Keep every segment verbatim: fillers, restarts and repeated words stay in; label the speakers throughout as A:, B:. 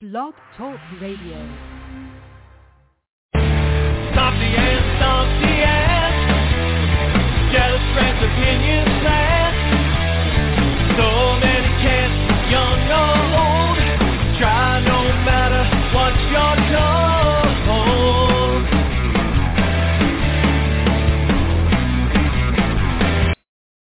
A: Blog Talk Radio.
B: Stop the end, stop the end. Jealous friends, opinions slant. So many chances, young or old. Try no matter what you're told.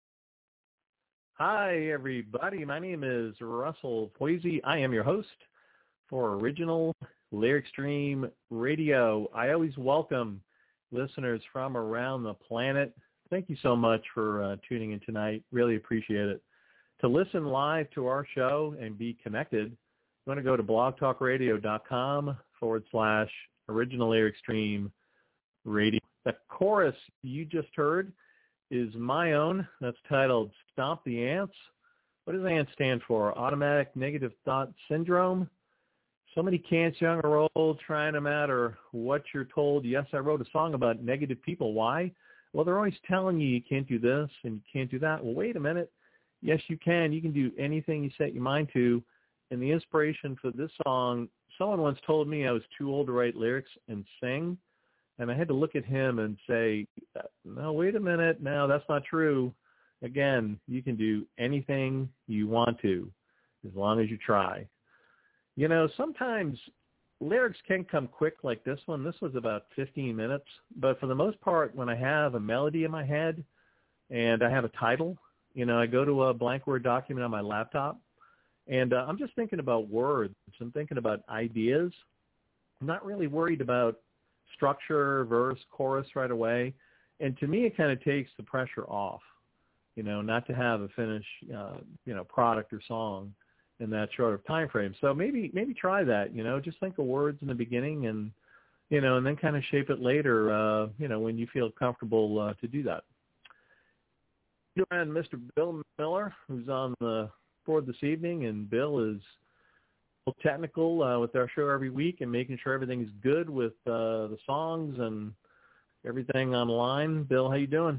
C: Hi, everybody. My name is Russell Poisey. I am your host for Original Lyric Stream Radio. I always welcome listeners from around the planet. Thank you so much for uh, tuning in tonight. Really appreciate it. To listen live to our show and be connected, you want to go to blogtalkradio.com forward slash Original Lyric Stream Radio. The chorus you just heard is my own. That's titled Stomp the Ants. What does ANT stand for? Automatic Negative Thought Syndrome. So many cants, young or old, trying no matter what you're told. Yes, I wrote a song about negative people. Why? Well, they're always telling you you can't do this and you can't do that. Well, wait a minute. Yes, you can. You can do anything you set your mind to. And the inspiration for this song, someone once told me I was too old to write lyrics and sing. And I had to look at him and say, no, wait a minute. No, that's not true. Again, you can do anything you want to as long as you try. You know, sometimes lyrics can come quick like this one. This was about fifteen minutes. But for the most part, when I have a melody in my head and I have a title, you know, I go to a blank Word document on my laptop, and uh, I'm just thinking about words. I'm thinking about ideas. I'm not really worried about structure, verse, chorus right away. And to me, it kind of takes the pressure off, you know, not to have a finished, uh, you know, product or song in that short of time frame. So maybe maybe try that, you know, just think of words in the beginning and, you know, and then kind of shape it later, uh, you know, when you feel comfortable uh, to do that. And Mister Bill Miller, who's on the board this evening, and Bill is technical uh, with our show every week and making sure everything's good with uh, the songs and everything online. Bill, how you doing?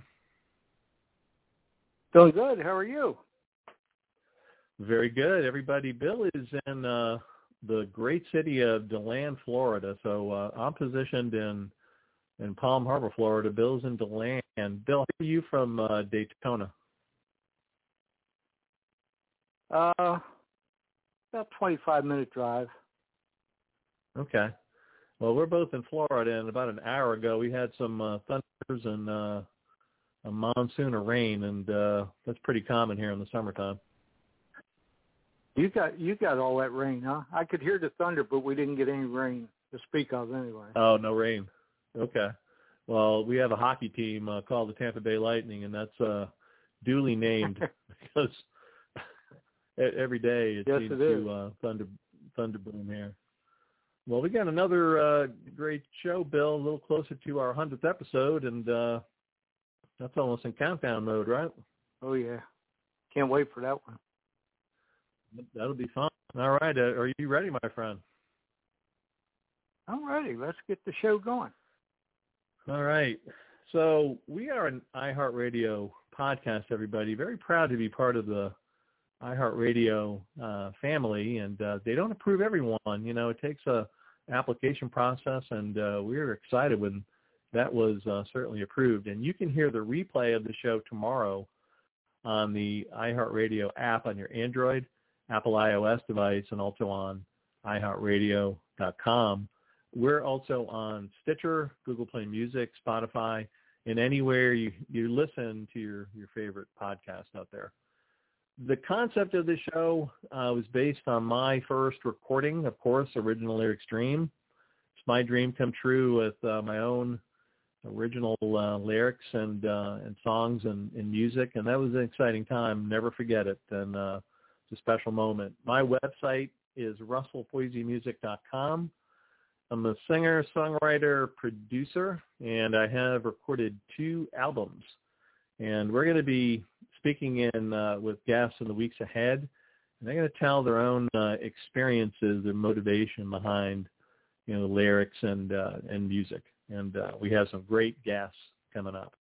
D: Doing good. How are you?
C: Very good, everybody. Bill is in uh, the great city of DeLand, Florida. So uh, I'm positioned in in Palm Harbor, Florida. Bill's in DeLand. Bill, how are you from uh, Daytona?
D: Uh, about twenty-five minute drive.
C: Okay. Well, we're both in Florida, and about an hour ago we had some uh, thunders and uh, a monsoon of rain, and uh, that's pretty common here in the summertime.
D: You got you got all that rain, huh? I could hear the thunder, but we didn't get any rain to speak of anyway.
C: Oh, no rain. Okay. Well, we have a hockey team uh, called the Tampa Bay Lightning, and that's uh, duly named because every day it
D: yes,
C: seems
D: it
C: to uh, thunder thunder boom here. Well, we got another uh, great show, Bill, a little closer to our hundredth episode, and uh, that's almost in countdown mode, right?
D: Oh, yeah. Can't wait for that one.
C: That'll be fun. All right. Uh, are you ready, my friend?
D: I'm ready. Let's get the show going.
C: All right. So we are an iHeartRadio podcast, everybody. Very proud to be part of the iHeartRadio uh, family, and uh, they don't approve everyone. You know, it takes a application process, and uh, we were excited when that was uh, certainly approved. And you can hear the replay of the show tomorrow on the iHeartRadio app on your Android, Apple iOS device, and also on i heart radio dot com. We're also on Stitcher, Google Play Music, Spotify, and anywhere you, you listen to your, your favorite podcast out there. The concept of the show uh, was based on my first recording, of course, Original Lyric Stream. It's my dream come true with uh, my own original uh, lyrics and uh, and songs and, and music, and that was an exciting time. Never forget it, and uh, it's a special moment. My website is russell poisey music dot com. I'm a singer, songwriter, producer, and I have recorded two albums. And we're going to be speaking in uh, with guests in the weeks ahead, and they're going to tell their own uh, experiences and motivation behind, you know, the lyrics and uh, and music. And uh, we have some great guests coming up.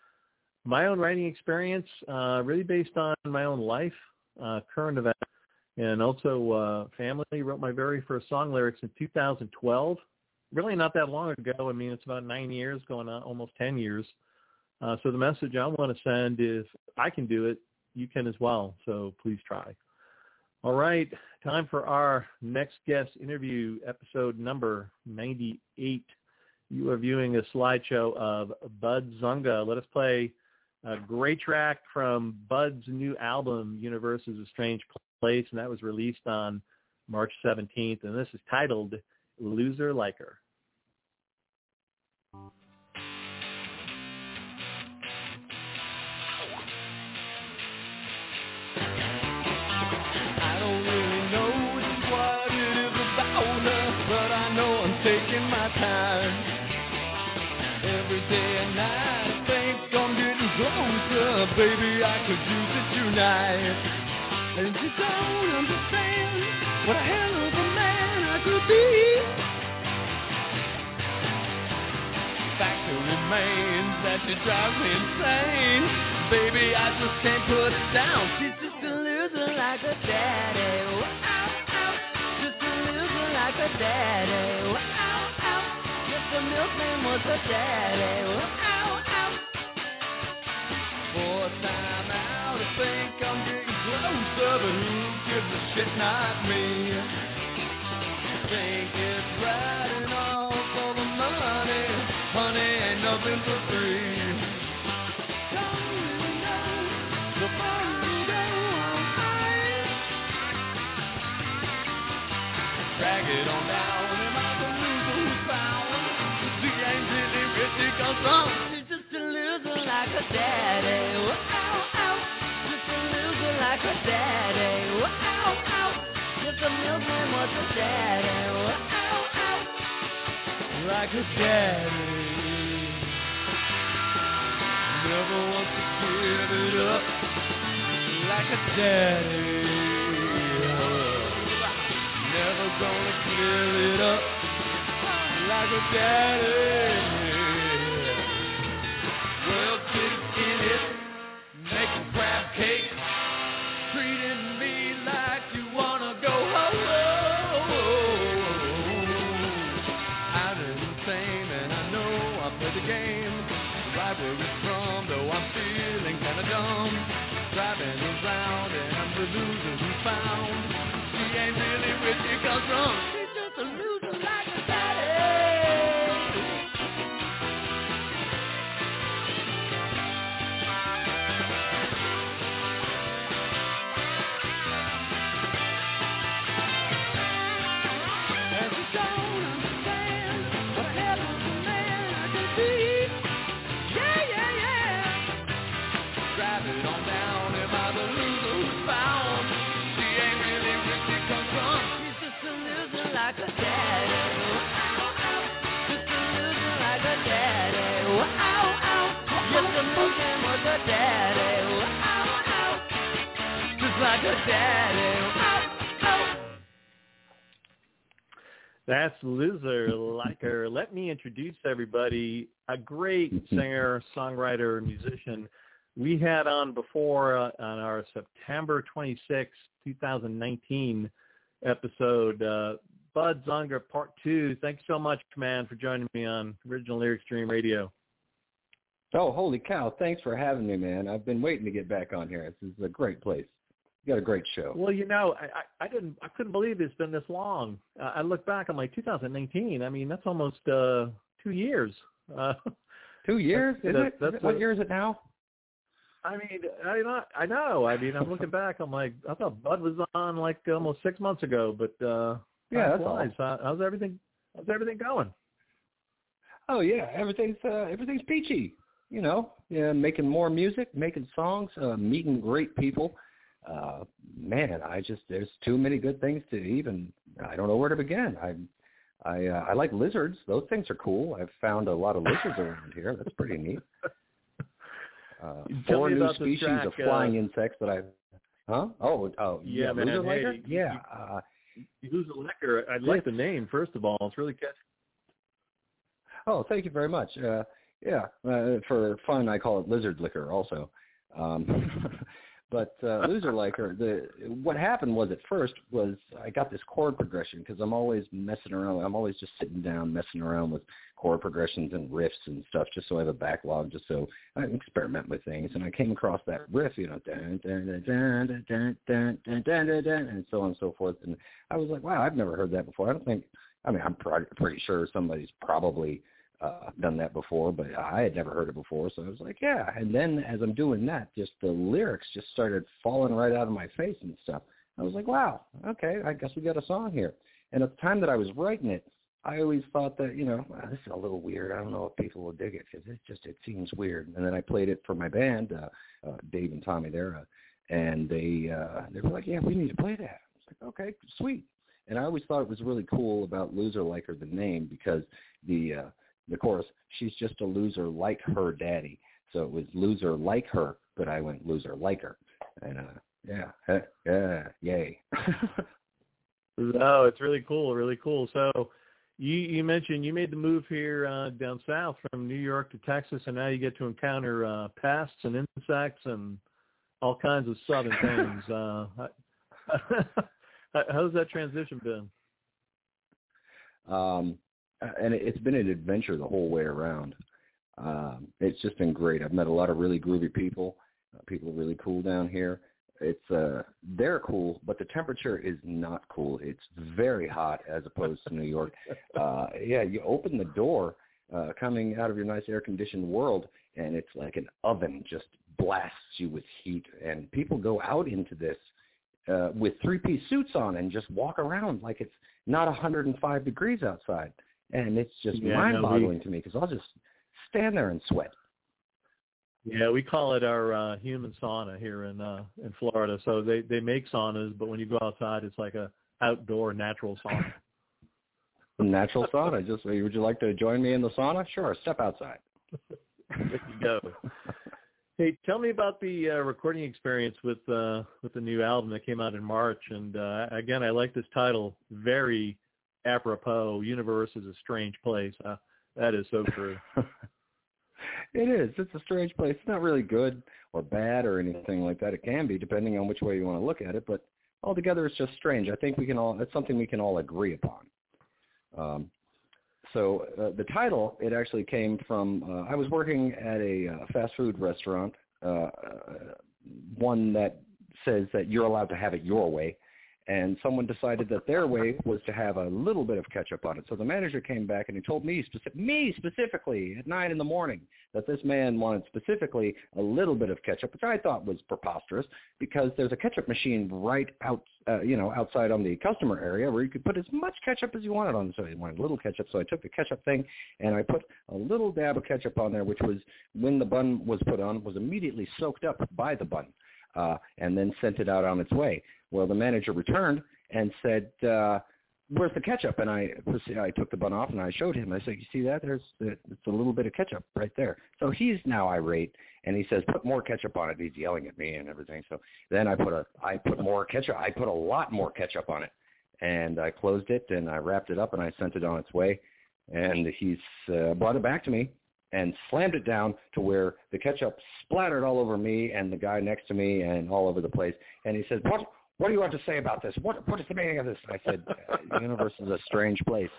C: My own writing experience, uh, really based on my own life, uh, current events, And also, uh, Family wrote my very first song lyrics in two thousand twelve. Really not that long ago. I mean, it's about nine years, going on almost ten years. Uh, so the message I want to send is, I can do it, you can as well. So please try. All right, time for our next guest interview, episode number ninety-eight. You are viewing a slideshow of Bud Zunga. Let us play a great track from Bud's new album, Universe is a Strange Place, and that was released on March seventeenth, and this is titled Loser Like Her.
B: I don't really know what it is about her, but I know I'm taking my time. Every day and night I think I'm getting closer, baby, I could use it tonight. And you don't understand what a hell of a man I could be. Fact remains that she drives me insane. Baby, I just can't put it down. She's just a loser like a daddy. Ow, ow. Just a loser like a daddy. Ow, ow. Just the milkman was a daddy. Ow, ow. Fourth time out, I think I'm getting closer, but who gives a shit, not me. Think it's right and all for the money. Honey, ain't nothing for free. Don't you know the fun you go on high? Drag it on down, and I'm the loser who's found. She ain't really where she comes from. She's just a loser like a daddy. Ow, ow. Just a loser like a daddy. Ow, ow. Just a milkman was a daddy. Ow, ow. Like a daddy. Never want to give it up like a daddy. Never gonna give it up like a daddy. Well, get in it, make a crab cake, treating me like you wanna go home. I'm insane and I know I play the game. Right where it's from, though I'm feeling kinda dumb. Driving around and I'm the loser who's found. She ain't really where she comes from. She's just a loser like a daddy. And she don't understand what a hell of a man I could be. Driving on down, am I the loser who's found? She ain't really where she comes from. She's just a loser like a daddy. Ow, ow. Just a loser like a daddy. Ow, ow. Yes, the milkman was a daddy. Ow, ow. Just like a daddy. Ow, ow.
C: That's Loser Like Her. Let me introduce everybody, a great singer, songwriter, musician. We had on before uh, on our September twenty-sixth, twenty nineteen episode, uh, Bud Zunga Part two. Thanks so much, man, for joining me on Original Lyric Stream Radio.
A: Oh, holy cow. Thanks for having me, man. I've been waiting to get back on here. This is a great place. You got a great show.
C: Well, you know, I, I, I didn't, I couldn't believe it's been this long. Uh, I look back, I'm like, two thousand nineteen. I mean, that's almost uh, two years. Uh,
A: two years? Is
C: that,
A: it?
C: That's
A: Is it? What
C: a,
A: year is it now?
C: I mean, I not, I know. I mean, I'm looking back. I'm like, I thought Bud was on like almost six months ago, but uh,
A: yeah, that's
C: all. How, how's everything? How's everything going?
A: Oh yeah, everything's uh, everything's peachy. You know, yeah, making more music, making songs, uh, meeting great people. Uh, man, I just there's too many good things to even. I don't know where to begin. I I uh, I like lizards. Those things are cool. I've found a lot of lizards around here. That's pretty neat. Uh, four new species track, of flying uh, insects that I, huh? Oh, oh,
C: yeah,
A: yeah
C: man.
A: Loser
C: Hey,
A: Liker? Yeah. Uh,
C: Loser Liker. I like the name, first of all. It's really catchy.
A: Oh, thank you very much. Uh, yeah, uh, for fun, I call it Lizard Liquor also. Um, But uh, Loser Like Her, the what happened was at first was I got this chord progression because I'm always messing around. I'm always just sitting down messing around with chord progressions and riffs and stuff just so I have a backlog, just so I can experiment with things. And I came across that riff, you know, dun, dun, dun, dun, dun, dun, dun, dun, dun, dun, and so on and so forth. And I was like, wow, I've never heard that before. I don't think, I mean, I'm pr- pretty sure somebody's probably Uh, done that before, but I had never heard it before, so I was like, yeah. And then as I'm doing that, just the lyrics just started falling right out of my face and stuff. I was like, wow, okay, I guess we got a song here. And at the time that I was writing it, I always thought that, you know, wow, this is a little weird. I don't know if people will dig it because it just, it seems weird. And then I played it for my band, uh, uh, Dave and Tommy there, uh, and they uh, they were like, yeah, we need to play that. I was like, okay, sweet. And I always thought it was really cool about Loser Like Her, the name, because the uh, the chorus, she's just a loser like her daddy. So it was Loser Like Her, but I went Loser Like Her. And, uh, yeah, yeah, yay.
C: Oh, it's really cool, really cool. So you, you mentioned you made the move here uh, down south from New York to Texas, and now you get to encounter uh, pests and insects and all kinds of southern things. Uh, how's that transition been?
A: Um, and it's been an adventure the whole way around. Um, it's just been great. I've met a lot of really groovy people. Uh, people are really cool down here. It's uh, they're cool, but the temperature is not cool. It's very hot as opposed to New York. Uh, yeah, you open the door uh, coming out of your nice air-conditioned world, and it's like an oven just blasts you with heat. And people go out into this uh, with three-piece suits on and just walk around like it's not one hundred five degrees outside. And it's just
C: yeah,
A: mind-boggling
C: no, we,
A: to me because I'll just stand there and sweat.
C: Yeah, we call it our uh, human sauna here in uh, in Florida. So they, they make saunas, but when you go outside, it's like a outdoor natural sauna.
A: Natural sauna. Just would you like to join me in the sauna? Sure. Step outside.
C: There you go. Hey, tell me about the uh, recording experience with uh, with the new album that came out in March. And uh, again, I like this title, very apropos. Universe is a strange place. Uh, that is so true.
A: It is. It's a strange place. It's not really good or bad or anything like that. It can be, depending on which way you want to look at it. But altogether, it's just strange. I think we can all. It's something we can all agree upon. Um, so uh, the title, it actually came from. Uh, I was working at a uh, fast food restaurant, uh, one that says that you're allowed to have it your way. And someone decided that their way was to have a little bit of ketchup on it. So the manager came back and he told me, specific, me specifically, at nine in the morning, that this man wanted specifically a little bit of ketchup, which I thought was preposterous because there's a ketchup machine right out, uh, you know, outside on the customer area where you could put as much ketchup as you wanted on. So he wanted a little ketchup. So I took the ketchup thing and I put a little dab of ketchup on there, which was, when the bun was put on, was immediately soaked up by the bun. Uh, and then sent it out on its way. Well, the manager returned and said, uh, where's the ketchup? And I I took the bun off and I showed him. I said, you see that? There's it's a little bit of ketchup right there. So he's now irate, and he says, put more ketchup on it. He's yelling at me and everything. So then I put a I put more ketchup. I put a lot more ketchup on it, and I closed it and I wrapped it up and I sent it on its way. And he's uh, brought it back to me and slammed it down to where the ketchup splattered all over me and the guy next to me and all over the place. And he said, what What do you have to say about this? What What is the meaning of this? I said, the universe is a strange place.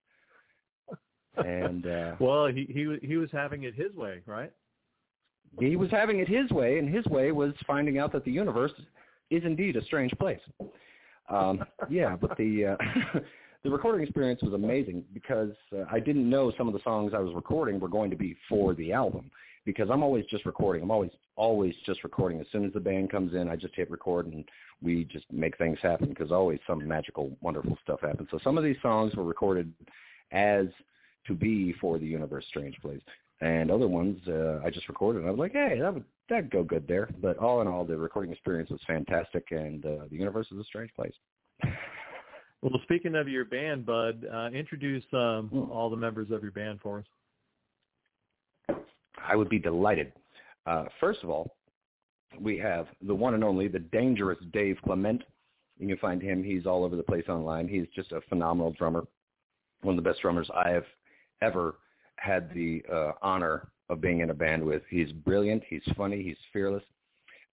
A: And uh,
C: well, he, he, he was having it his way, right?
A: He was having it his way, and his way was finding out that the universe is indeed a strange place. Um, yeah, but the... Uh, The recording experience was amazing because uh, I didn't know some of the songs I was recording were going to be for the album because I'm always just recording. I'm always, always just recording. As soon as the band comes in, I just hit record and we just make things happen because always some magical, wonderful stuff happens. So some of these songs were recorded as to be for the Universe Strange Place. And other ones uh, I just recorded. And I was like, hey, that would that'd go good there. But all in all, the recording experience was fantastic, and uh, the universe is a strange place.
C: Well, speaking of your band, Bud, uh, introduce um, mm. all the members of your band for us.
A: I would be delighted. Uh, first of all, we have the one and only, the dangerous Dave Clement. You can find him. He's all over the place online. He's just a phenomenal drummer, one of the best drummers I have ever had the uh, honor of being in a band with. He's brilliant. He's funny. He's fearless.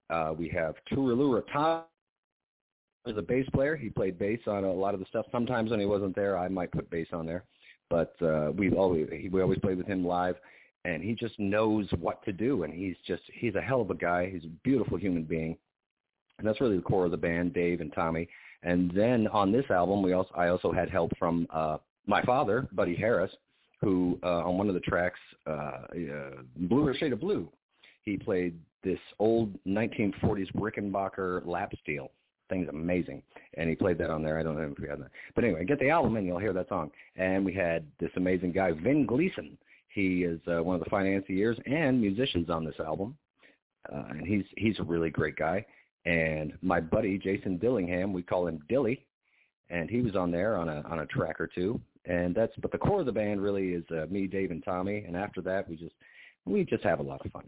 A: Uh, we have Turulura Tom as a bass player. He played bass on a lot of the stuff. Sometimes when he wasn't there, I might put bass on there. But uh, we always we always played with him live, and he just knows what to do. And he's just he's a hell of a guy. He's a beautiful human being, and that's really the core of the band, Dave and Tommy. And then on this album, we also I also had help from uh, my father, Buddy Harris, who uh, on one of the tracks, uh, uh, Bluer Shade of Blue, he played this old nineteen forties Rickenbacker lap steel. Thing's amazing. And he played that on there. I don't know if we had that. But anyway, get the album and you'll hear that song. And we had this amazing guy, Vin Gleason. He is uh, one of the financiers and musicians on this album. Uh, and he's he's a really great guy. And my buddy, Jason Dillingham, we call him Dilly. And he was on there on a on a track or two. And that's but the core of the band really is uh, me, Dave, and Tommy. And after that, we just we just have a lot of fun.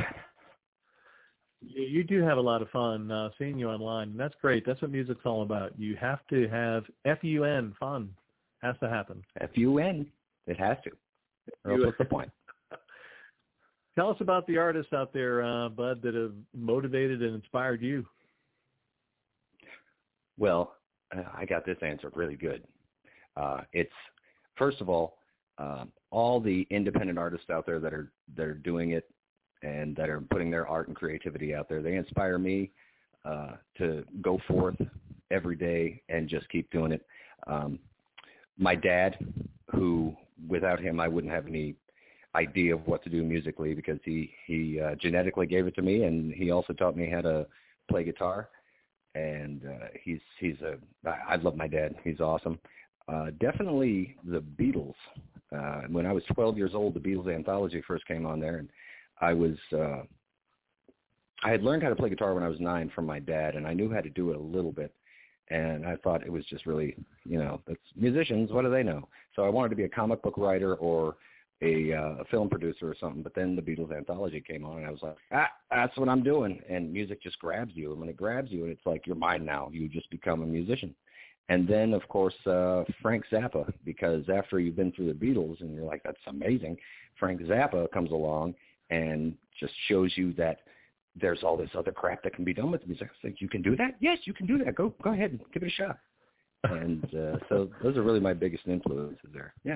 C: You do have a lot of fun uh, seeing you online, and that's great. That's what music's all about. You have to have F U N, fun. Has to happen.
A: F U N. It has to. Or else what's the point?
C: Tell us about the artists out there, uh, Bud, that have motivated and inspired you.
A: Well, uh, I got this answer really good. Uh, it's, first of all, uh, all the independent artists out there that are that are doing it and that are putting their art and creativity out there. They inspire me uh, to go forth every day and just keep doing it. Um, my dad, who without him I wouldn't have any idea of what to do musically because he, he uh, genetically gave it to me, and he also taught me how to play guitar. And uh, he's he's a I love my dad. He's awesome. Uh, definitely the Beatles. Uh, when I was twelve years old, the Beatles anthology first came on there, and I was, uh, I had learned how to play guitar when I was nine from my dad, and I knew how to do it a little bit. And I thought it was just really, you know, that's musicians, what do they know? So I wanted to be a comic book writer or a, uh, a film producer or something. But then the Beatles anthology came on, and I was like, ah, that's what I'm doing. And music just grabs you. And when it grabs you, it's like you're mine now. You just become a musician. And then, of course, uh, Frank Zappa, because after you've been through the Beatles and you're like, that's amazing, Frank Zappa comes along and just shows you that there's all this other crap that can be done with music. It's like, you can do that? Yes, you can do that. Go go ahead and give it a shot. And uh, so those are really my biggest influences there. Yeah.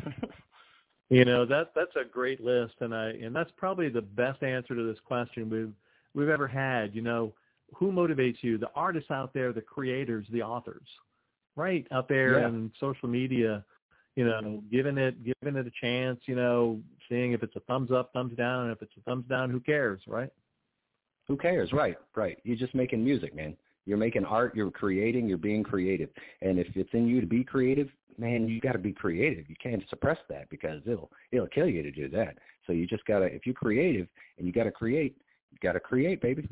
C: You know, that that's a great list, and I and that's probably the best answer to this question we've we've ever had. You know, who motivates you? The artists out there, the creators, the authors, right out there
A: yeah.
C: on social media. You know, giving it giving it a chance. You know, seeing if it's a thumbs up, thumbs down, and if it's a thumbs down, who cares, right?
A: Who cares? Right, right. You're just making music, man. You're making art. You're creating. You're being creative. And if it's in you to be creative, man, you got to be creative. You can't suppress that because it'll it'll kill you to do that. So you just gotta, if you're creative and you got to create, you got to create, baby.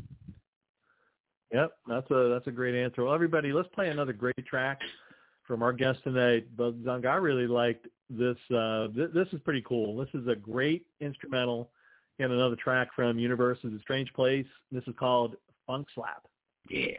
C: Yep, that's a that's a great answer. Well, everybody, let's play another great track from our guest tonight, Bud Zunk. I really liked this. Uh, th- this is pretty cool. This is a great instrumental and another track from Universe's A Strange Place. This is called Funk Slap.
A: Yeah.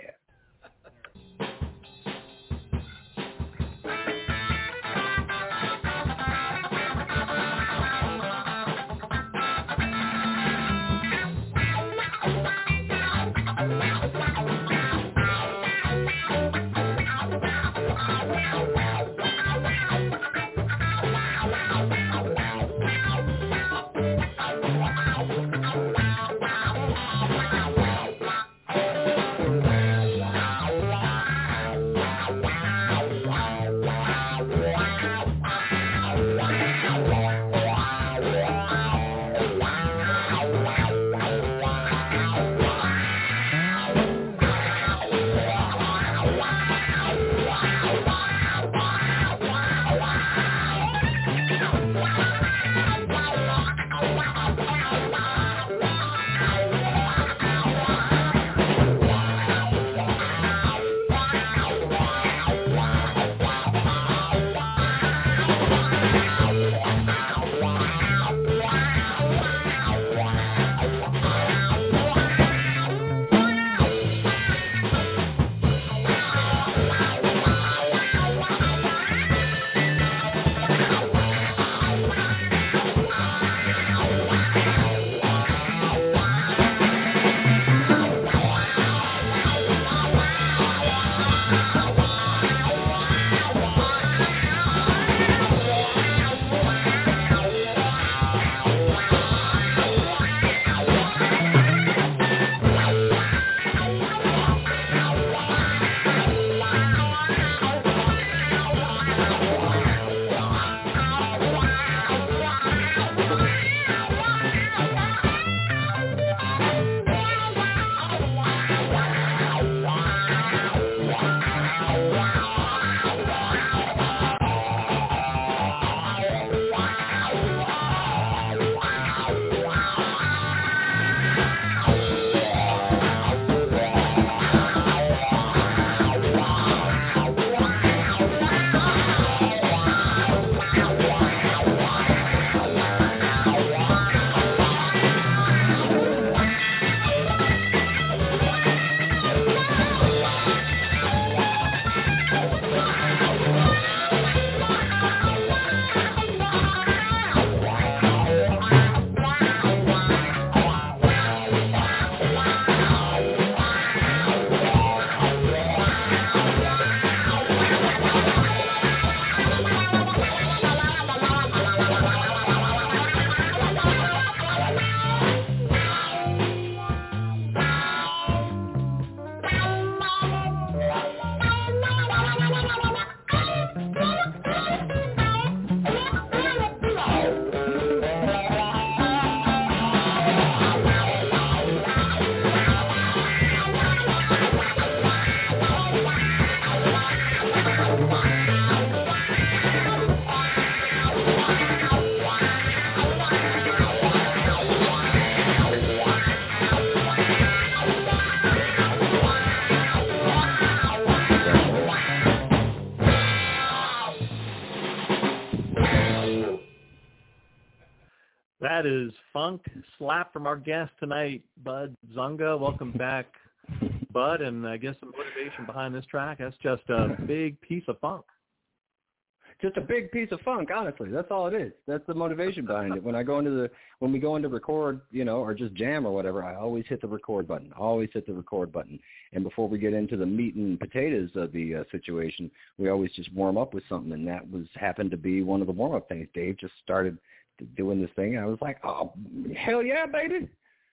C: That is Funk Slap from our guest tonight, Bud Zunga. Welcome back, Bud, and I guess the motivation behind this track, that's just a big piece of funk.
A: Just a big piece of funk, honestly. That's all it is. That's the motivation behind it. When I go into the, when we go into record, you know, or just jam or whatever, I always hit the record button. Always hit the record button. And before we get into the meat and potatoes of the uh, situation, we always just warm up with something, and that was happened to be one of the warm up things. Dave just started doing this thing, and I was like, oh, hell yeah, baby.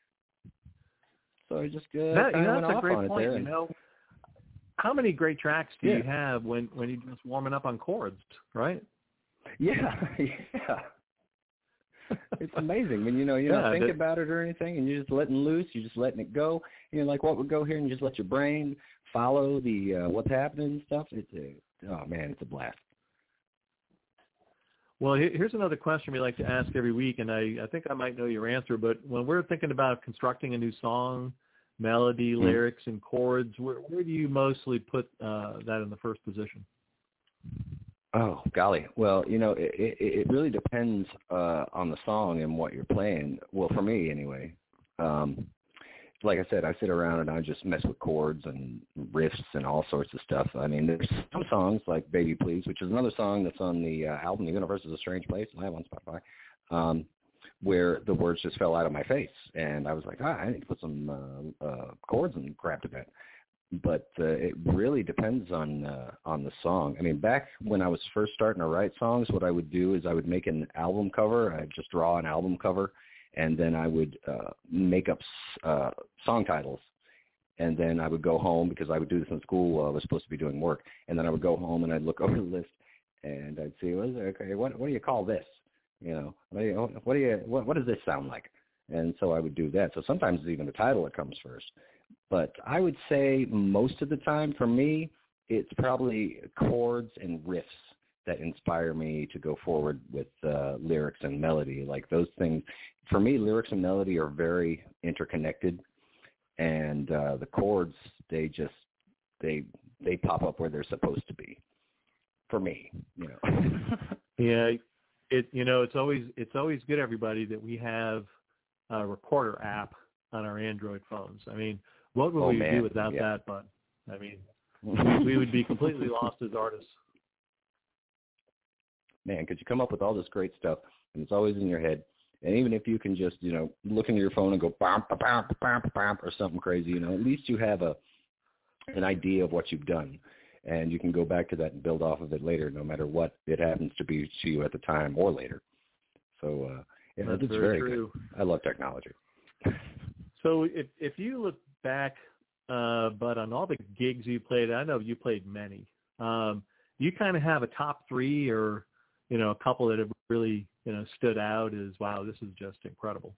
A: So I just uh,
C: that,
A: kind
C: you know,
A: of went
C: that's a
A: off
C: great
A: on
C: point.
A: it there.
C: You know, how many great tracks do
A: yeah.
C: you have when, when you're just warming up on chords, right?
A: Yeah, yeah. It's amazing when you know you
C: yeah,
A: don't think
C: that,
A: about it or anything, and you're just letting loose. You're just letting it go. You know, like what would go here, and you just let your brain follow the uh, what's happening and stuff. It's a, oh man, it's a blast.
C: Well, here's another question we like to ask every week, and I, I think I might know your answer. But when we're thinking about constructing a new song, melody,
A: mm-hmm.
C: lyrics, and chords, where, where do you mostly put uh, that in the first position?
A: Oh, golly. Well, you know, it, it, it really depends uh, on the song and what you're playing. Well, for me, anyway. Um, like I said, I sit around and I just mess with chords and riffs and all sorts of stuff. I mean, there's some songs like Baby Please, which is another song that's on the uh, album The Universe is a Strange Place. I have on Spotify, um, where the words just fell out of my face. And I was like, ah, I need to put some uh, uh, chords and crap to that. But uh, it really depends on uh, on the song. I mean, back when I was first starting to write songs, what I would do is I would make an album cover. I'd just draw an album cover, and then I would uh, make up uh, song titles. And then I would go home, because I would do this in school while I was supposed to be doing work. And then I would go home and I'd look over the list, and I'd see, well, okay, what what do you call this? You know, what do you what do you what, what does this sound like? And so I would do that. So sometimes it's even the title that comes first. But I would say most of the time for me, it's probably chords and riffs that inspire me to go forward with uh, lyrics and melody. Like those things, for me, lyrics and melody are very interconnected. And uh, the chords, they just, they they pop up where they're supposed to be. For me, you know.
C: yeah, it you know, it's always it's always good, everybody, that we have a recorder app on our Android phones. I mean, what would
A: oh,
C: we
A: man.
C: do without
A: yeah.
C: that? But I mean, we would be completely lost as artists.
A: Man, because you come up with all this great stuff, and it's always in your head. And even if you can just, you know, look into your phone and go bam, bam, bam, bam, or something crazy, you know, at least you have a an idea of what you've done, and you can go back to that and build off of it later, no matter what it happens to be to you at the time or later. So, uh, yeah,
C: That's
A: it's
C: very,
A: very
C: true.
A: good. I love technology.
C: So if if you look back, uh, but on all the gigs you played, I know you played many. Um, you kind of have a top three, or you know, a couple that have really you know stood out as, wow, this is just incredible.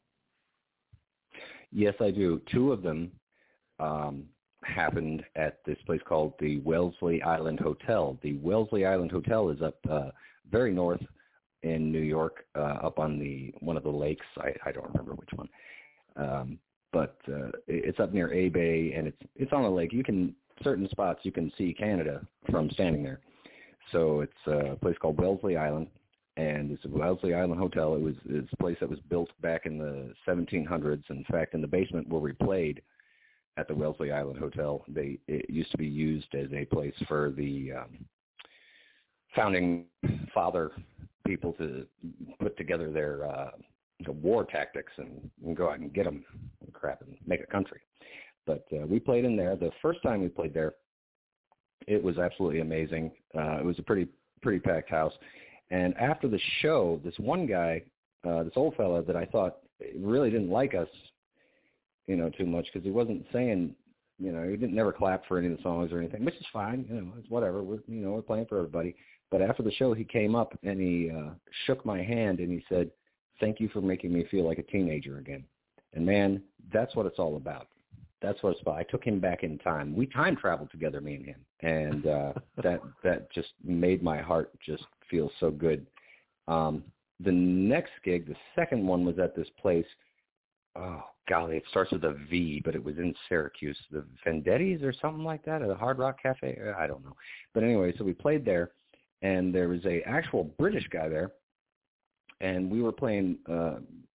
A: Yes, I do. Two of them um, happened at this place called the Wellesley Island Hotel. The Wellesley Island Hotel is up uh, very north in New York, uh, up on the one of the lakes. I, I don't remember which one. Um, but uh, it's up near A Bay, and it's it's on a lake. You can, certain spots you can see Canada from standing there. So it's a place called Wellesley Island, and it's a Wellesley Island Hotel. It was it's a place that was built back in the seventeen hundreds. In fact, in the basement where we played at the Wellesley Island Hotel, they it used to be used as a place for the um, founding father people to put together their uh, the war tactics and, and go out and get them and crap and make a country. But uh, we played in there. The first time we played there, it was absolutely amazing. Uh, it was a pretty pretty packed house. And after the show, this one guy, uh, this old fella that I thought really didn't like us, you know, too much, because he wasn't saying, you know, he didn't never clap for any of the songs or anything, which is fine. You know, it's whatever. We're, you know, we're playing for everybody. But after the show, he came up and he uh, shook my hand and he said, "Thank you for making me feel like a teenager again." And man, that's what it's all about. That's what it's about. I took him back in time. We time traveled together, me and him, and uh, that that just made my heart just feel so good. Um, the next gig, the second one, was at this place. Oh golly, it starts with a V, but it was in Syracuse, the Vendetti's or something like that, or the Hard Rock Cafe. I don't know, but anyway, so we played there, and there was a actual British guy there. And we were playing uh,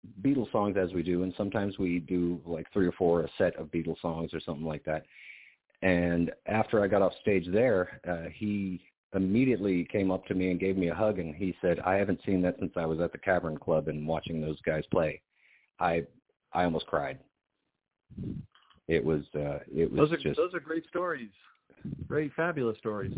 A: Beatles songs as we do, and sometimes we do like three or four a set of Beatles songs or something like that. And after I got off stage there, uh, he immediately came up to me and gave me a hug, and he said, "I haven't seen that since I was at the Cavern Club and watching those guys play." I I almost cried. It was uh, it was
C: those are,
A: just
C: those are great stories, great fabulous stories.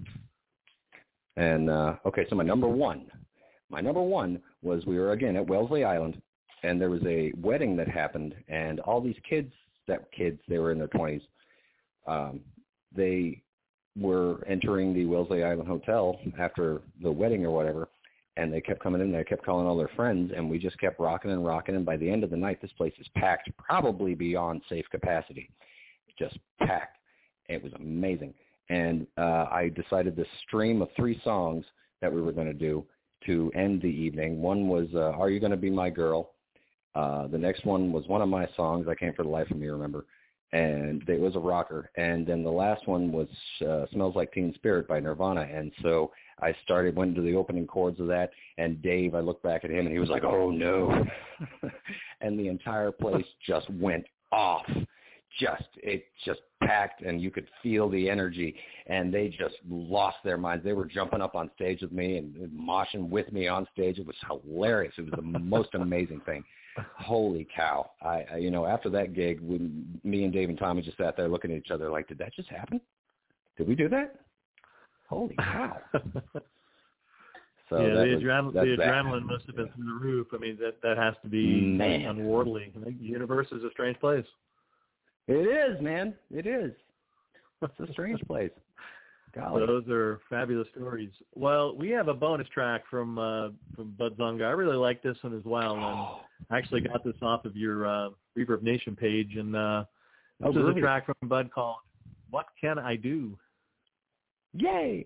A: And uh, okay, so my number one, my number one was we were again at Wellesley Island, and there was a wedding that happened, and all these kids, that kids, they were in their twenties. Um, they were entering the Wellesley Island Hotel after the wedding or whatever, and they kept coming in there, kept calling all their friends, and we just kept rocking and rocking, and by the end of the night, this place is packed, probably beyond safe capacity, just packed. It was amazing. And uh, I decided this stream of three songs that we were going to do to end the evening. One was uh, Are You Gonna Be My Girl? Uh, the next one was one of my songs. I can't for the life of me remember. And it was a rocker. And then the last one was uh, Smells Like Teen Spirit by Nirvana. And so I started, went into the opening chords of that, and Dave, I looked back at him, and he was like, oh, no. And the entire place just went off. Just, it just packed, and you could feel the energy, and they just lost their minds. They were jumping up on stage with me and moshing with me on stage. It was hilarious. It was the most amazing thing. Holy cow. I, I, you know, after that gig, when me and Dave and Tommy just sat there looking at each other like, did that just happen? Did we do that? Holy cow. So
C: yeah, the,
A: was,
C: adrenal, the adrenaline must have been through the roof. I mean, that, that has to be
A: Man.
C: unworldly. I think the universe is a strange place.
A: It is, man. It is. It's a strange place. Golly.
C: Those are fabulous stories. Well, we have a bonus track from uh, from Bud Zunga. I really like this one as well. And I actually got this off of your uh, Reverb Nation page. And uh, this
A: oh,
C: is
A: really?
C: a track from Bud called What Can I Do?
A: Yay!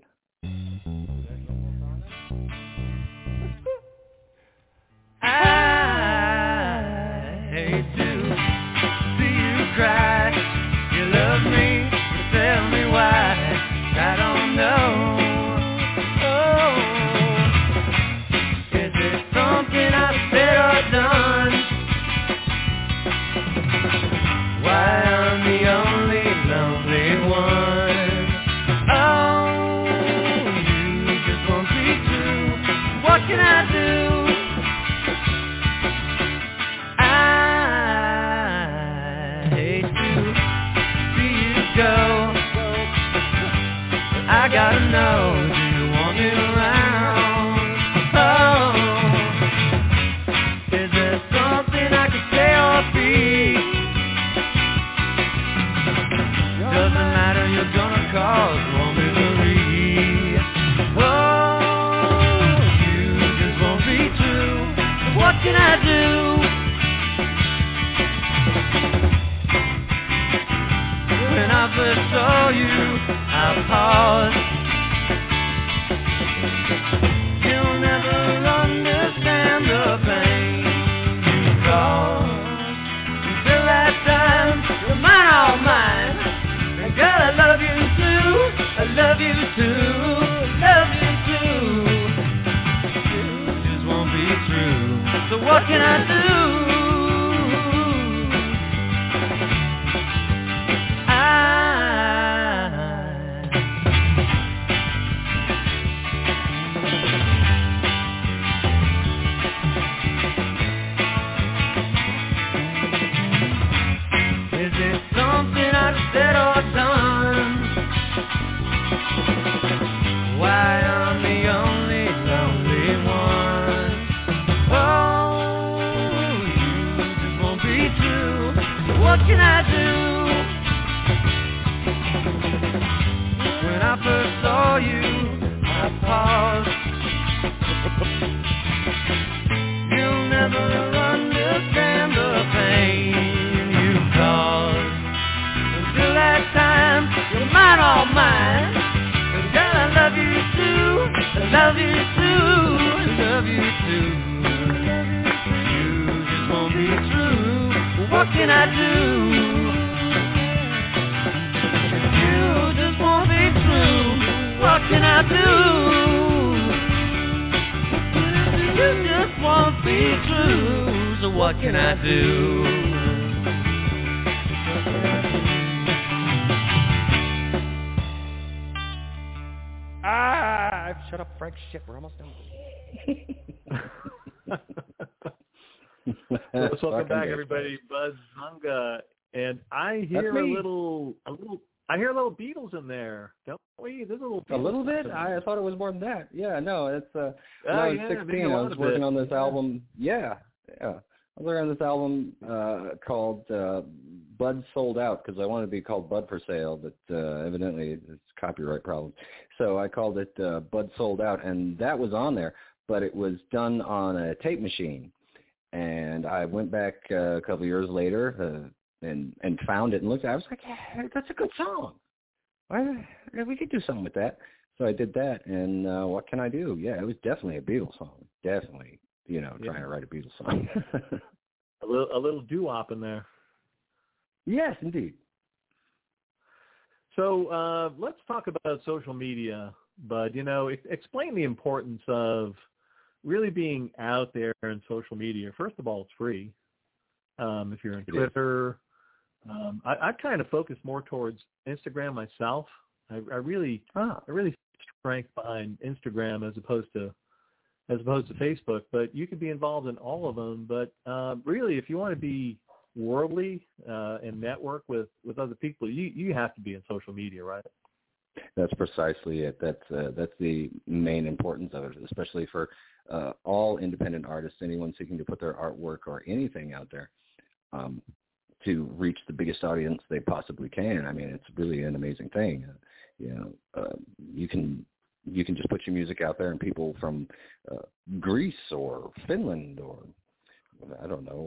B: I hate to see you cry. You love me, you tell me why. I don't know. Oh, is it something I said or done? Why I'm the only lonely one? Oh, you just won't be true. What can I do? I gotta know, do you want me around? Oh, is there something I can say or be? Doesn't matter, you're gonna cause more misery. Oh, you just won't be true. What can I do? When I first saw you, I paused. You'll never understand the pain you caused. Until that time, you're mine, all mine. And girl, I love you too. I love you too. Love you too. It just won't be true. So what can I do? Said or done. Why I'm the only lonely one. Oh, you just won't be true. What can I do? When I first saw you, I paused. You'll never understand the pain you caused. Till that time, you're mine, all mine. And girl, I love you too. I love you too. I love you too. You just won't be true. What can I do? You just won't be true. What can I do? You just won't be true. so what can I do?
A: Ah, shut up, Frank. Shit, we're almost done.
C: Let's welcome back, everybody. Bud Zunga, and I hear a little, a little. I hear a little Beatles in there, don't we? There's a little. Beatles
A: a little bit. I, I thought it was more than that. Yeah, no, it's. Uh, when
C: oh,
A: I was
C: yeah,
A: sixteen, I was working
C: bit.
A: on this
C: yeah.
A: album. Yeah, yeah. I was working on this album uh, called uh, Bud Sold Out because I wanted to be called Bud for Sale, but uh, evidently it's copyright problem. So I called it uh, Bud Sold Out, and that was on there, but it was done on a tape machine. And I went back uh, a couple of years later uh, and and found it and looked at it. I was like, yeah, that's a good song. Why, we could do something with that. So I did that, and uh, what can I do? Yeah, it was definitely a Beatles song. Definitely, you know,
C: yeah.
A: trying to write a Beatles song.
C: a little a little doo-wop in there.
A: Yes, indeed.
C: So uh, let's talk about social media, Bud. You know, e- explain the importance of really being out there in social media. First of all, it's free. Um, if you're on Twitter, um, I, I kind of focus more towards Instagram myself. I, I really,
A: ah.
C: I really strength behind Instagram as opposed to, as opposed to Facebook. But you can be involved in all of them. But uh, really, if you want to be worldly uh, and network with, with other people, you you have to be in social media, right?
A: That's precisely it. That's uh, that's the main importance of it, especially for uh, all independent artists, anyone seeking to put their artwork or anything out there um, to reach the biggest audience they possibly can. I mean, it's really an amazing thing. Uh, you know, uh, you can you can just put your music out there, and people from uh, Greece or Finland or I don't know,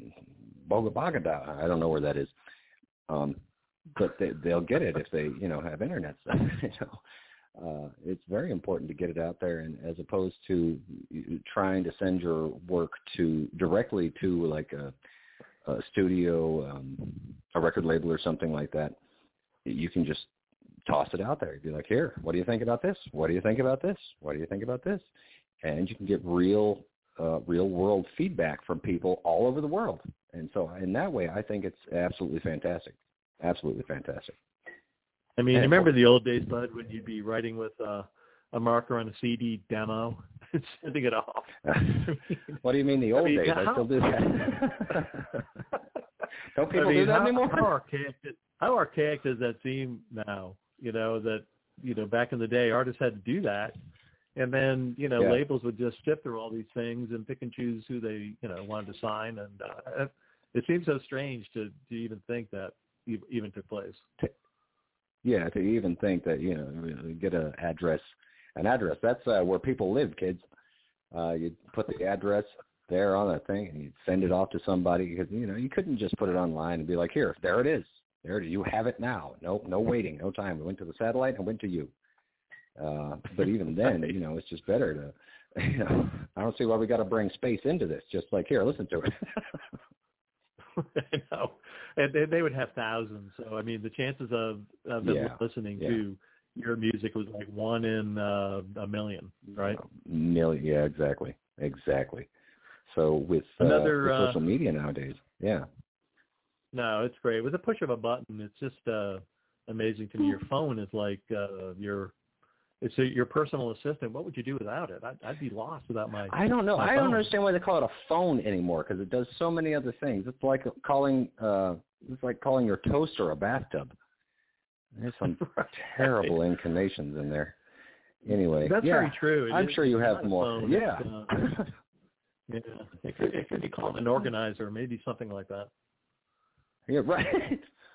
A: Bogabagada, I don't know where that is. Um, but they, they'll get it if they, you know, have internet stuff. You know, uh, it's very important to get it out there, and as opposed to trying to send your work to directly to like a, a studio, um, a record label, or something like that. You can just toss it out there. You'd be like, here, what do you think about this? What do you think about this? What do you think about this? And you can get real, uh, real world feedback from people all over the world. And so in that way, I think it's absolutely fantastic. Absolutely fantastic.
C: I mean,
A: and
C: you remember the old days, Bud, when you'd be writing with uh, a marker on a C D demo and sending it off?
A: What do you mean the old
C: I mean,
A: days?
C: how,
A: I still do that. Don't people
C: I mean,
A: do that
C: how,
A: anymore?
C: How archaic, how archaic does that seem now? You know, that, you know, back in the day, artists had to do that. And then, you know,
A: yeah.
C: labels would just sift through all these things and pick and choose who they, you know, wanted to sign. And uh, it seems so strange to, to even think that even took place.
A: Yeah, to even think that, you know, get an address. An address, that's uh, where people live, kids. Uh, you'd put the address there on that thing, and you'd send it off to somebody. Because, you know, you couldn't just put it online and be like, here, there it is. There it is. You have it now. No, no waiting, no time. It went to the satellite and went to you. Uh, but even then, you know, it's just better to, you know, I don't see why we got to bring space into this. Just like, here, listen to it.
C: I know. And, and they would have thousands. So, I mean, the chances of, of them
A: yeah.
C: listening
A: yeah.
C: to your music was like one in uh, a million, right?
A: A million, yeah, exactly. Exactly. So with,
C: Another,
A: uh, with
C: uh,
A: social media nowadays, yeah.
C: No, it's great. With a push of a button, it's just uh, amazing to me. Your phone is like uh, your it's a, your personal assistant. What would you do without it? I'd, I'd be lost without my
A: I don't know.
C: my
A: I
C: phone.
A: don't understand why they call it a phone anymore, because it does so many other things. It's like calling uh, it's like calling your toaster a bathtub. There's some right. terrible inclinations in there. Anyway,
C: that's
A: yeah,
C: very true. It
A: I'm
C: is,
A: sure you have
C: phone.
A: more.
C: It's,
A: Yeah.
C: Uh, yeah. It could, it could be called an organizer, maybe something like that.
A: Yeah, right.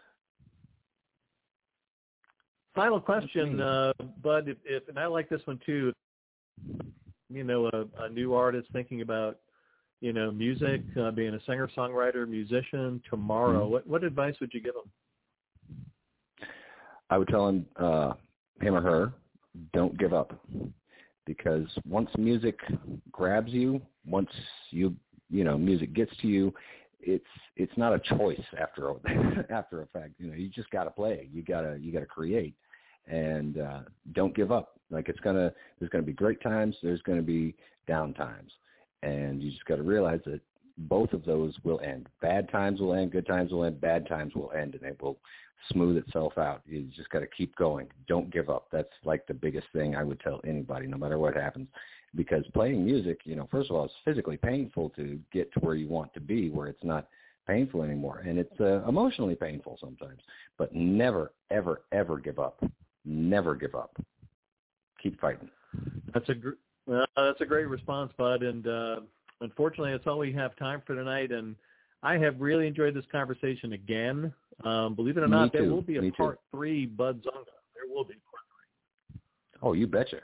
C: Final question, uh, Bud, if, if, and I like this one too, you know, a, a new artist thinking about, you know, music, uh, being a singer-songwriter, musician tomorrow, mm-hmm. what, what advice would you give them?
A: I would tell him, uh, him or her, don't give up. Because once music grabs you, once you, you know, music gets to you, it's it's not a choice after a, after a fact. You know, you just got to play. You gotta you gotta create, and uh, don't give up. Like it's gonna there's gonna be great times. There's gonna be down times, and you just got to realize that both of those will end. Bad times will end, good times will end, bad times will end, and it will smooth itself out. You just got to keep going. Don't give up. That's like the biggest thing I would tell anybody, no matter what happens. Because playing music, you know, first of all, it's physically painful to get to where you want to be, where it's not painful anymore. And it's uh, emotionally painful sometimes. But never, ever, ever give up. Never give up. Keep fighting.
C: That's a gr- uh, that's a great response, Bud. And uh, unfortunately, that's all we have time for tonight. And I have really enjoyed this conversation again. Um, believe it or not, there will be a
A: Me
C: part
A: too.
C: three, Bud Zunga. There will be part three.
A: Oh, you betcha.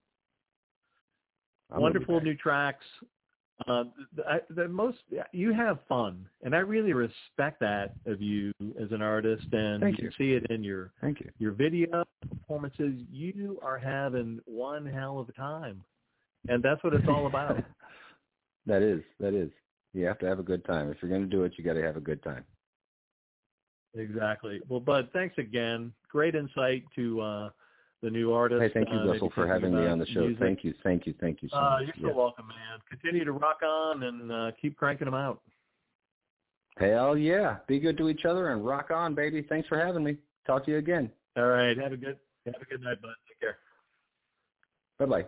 A: I'm
C: Wonderful new tracks. Uh, the, the most you have fun, and I really respect that of you as an artist. And
A: Thank
C: you
A: you.
C: can see it in your
A: Thank you.
C: your video performances. You are having one hell of a time, and that's what it's all about.
A: That is, that is. You have to have a good time. If you're going to do it, you got to have a good time.
C: Exactly. Well, Bud, thanks again. Great insight to uh, the new artist.
A: Hey, thank you,
C: uh,
A: Russell, for having me on the show.
C: music.
A: Thank you, thank you, thank you so
C: Uh,
A: much.
C: you're so
A: Yes.
C: welcome, man. Continue to rock on and uh, keep cranking them out.
A: Hell yeah. Be good to each other and rock on, baby. Thanks for having me. Talk to you again.
C: All right. Have a good have a good night, Bud. Take care.
A: Bye-bye.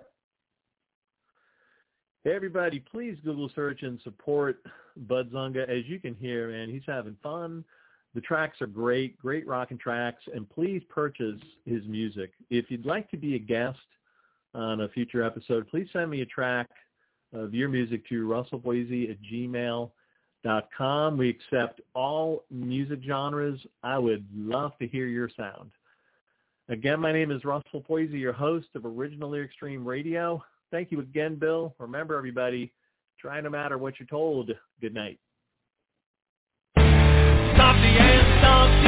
C: Hey, everybody, please Google search and support Bud Zunga. As you can hear, man, he's having fun. The tracks are great, great rockin' tracks, and please purchase his music. If you'd like to be a guest on a future episode, please send me a track of your music to russell boise at gmail dot com. We accept all music genres. I would love to hear your sound. Again, my name is Russell Boise, your host of Original Lyric Stream Radio. Thank you again, Bill. Remember, everybody, try no matter what you're told. Good night.
B: Stop the end, stop the